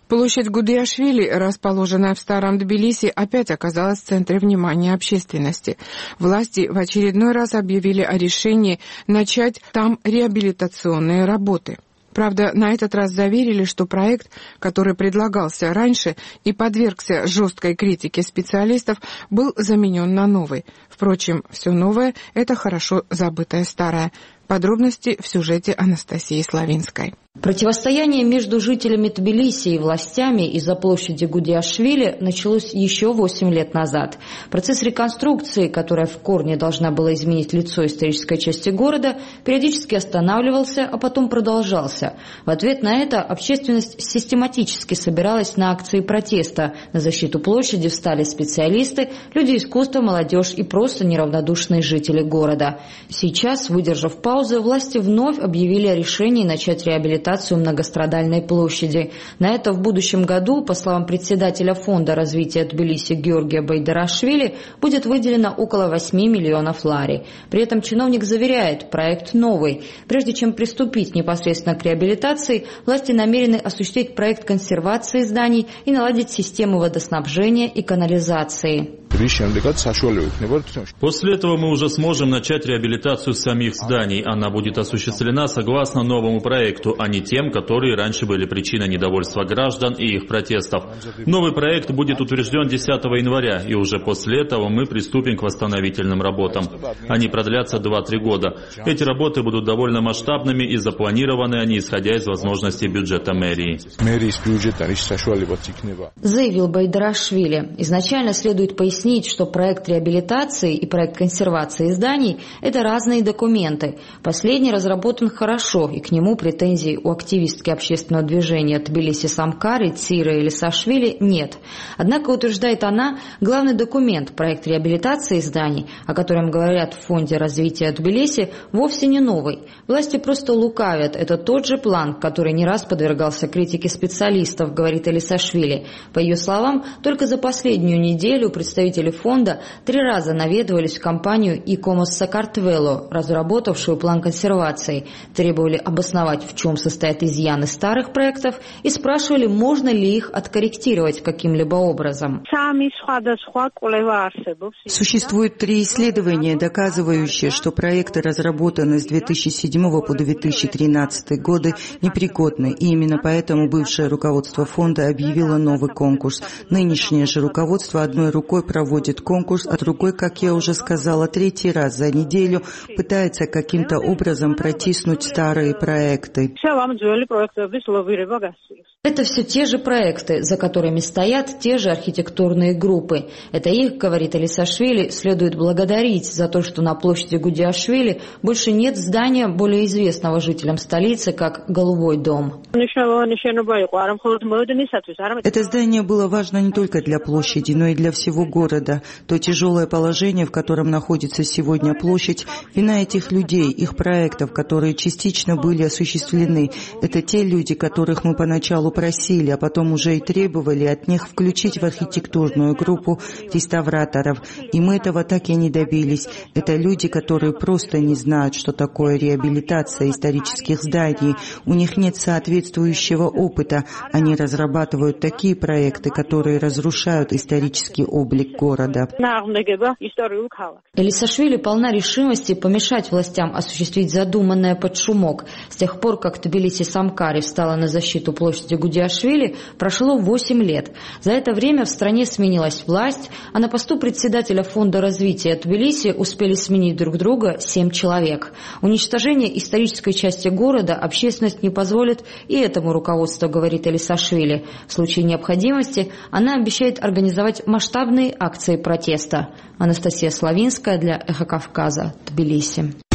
Площадь Гудиашвили, расположенная в старом Тбилиси, опять оказалась в центре внимания общественности. Власти в очередной раз объявили о решении начать там реабилитационные работы. Правда, на этот раз заверили, что проект, который предлагался раньше и подвергся жесткой критике специалистов, был заменен на новый. Впрочем, все новое – это хорошо забытое старое. Подробности в сюжете Анастасии Славинской. Противостояние между жителями Тбилиси и властями из-за площади Гудиашвили началось еще 8 лет назад. Процесс реконструкции, которая в корне должна была изменить лицо исторической части города, периодически останавливался, а потом продолжался. В ответ на это общественность систематически собиралась на акции протеста. На защиту площади встали специалисты, люди искусства, молодежь и просто неравнодушные жители города. Сейчас, выдержав паузу, власти вновь объявили о решении начать реабилитацию многострадальной площади. На это в будущем году, по словам председателя Фонда развития Тбилиси Георгия Байдарашвили, будет выделено около 8 миллионов лари. При этом чиновник заверяет, проект новый. Прежде чем приступить непосредственно к реабилитации, власти намерены осуществить проект консервации зданий и наладить систему водоснабжения и канализации. После этого мы уже сможем начать реабилитацию самих зданий. Она будет осуществлена согласно новому проекту, а не тем, которые раньше были причиной недовольства граждан и их протестов. Новый проект будет утвержден 10 января, и уже после этого мы приступим к восстановительным работам. Они продлятся 2-3 года. Эти работы будут довольно масштабными и запланированы они, исходя из возможностей бюджета мэрии. Заявил Байдарашвили. Изначально следует пояснить, что проект реабилитации и проект консервации зданий – это разные документы. Последний разработан хорошо, и к нему претензий у активистки общественного движения Тбилиси Самкари Циры Элисашвили нет. Однако, утверждает она, главный документ, проект реабилитации зданий, о котором говорят в Фонде развития Тбилиси, вовсе не новый. Власти просто лукавят. Это тот же план, который не раз подвергался критике специалистов, говорит Элисашвили. По ее словам, только за последнюю неделю представители фонда 3 раза наведывались в компанию «Икомос Сакартвело», разработавшую план консервации, требовали обосновать, в чем состоят изъяны старых проектов, и спрашивали, можно ли их откорректировать каким-либо образом. Существует 3 исследования, доказывающие, что проекты, разработанные с 2007 по 2013 годы, непригодны, и именно поэтому бывшее руководство фонда объявило новый конкурс. Нынешнее же руководство одной рукой проводит конкурс, а другой, как я уже сказала, 3-й раз за неделю пытается каким-то образом протиснуть старые проекты. Это все те же проекты, за которыми стоят те же архитектурные группы. Это их, говорит Элисашвили, следует благодарить за то, что на площади Гудиашвили больше нет здания, более известного жителям столицы, как Голубой дом. Это здание было важно не только для площади, но и для всего города. То тяжелое положение, в котором находится сегодня площадь, вина этих людей, их проектов, которые частично были осуществлены. Это те люди, которых мы поначалу просили, а потом уже и требовали от них включить в архитектурную группу реставраторов. И мы этого так и не добились. Это люди, которые просто не знают, что такое реабилитация исторических зданий. У них нет соответствующего опыта. Они разрабатывают такие проекты, которые разрушают исторический облик города. Элисашвили полна решимости помешать властям осуществить задуманное под шумок. С тех пор, как Тбилиси Самкари встала на защиту площади Гудиашвили, прошло 8 лет. За это время в стране сменилась власть, а на посту председателя Фонда развития Тбилиси успели сменить друг друга 7 человек. Уничтожение исторической части города общественность не позволит и этому руководству, говорит Элисашвили. В случае необходимости она обещает организовать масштабные акции протеста. Анастасия Славинская для Эхо Кавказа, Тбилиси.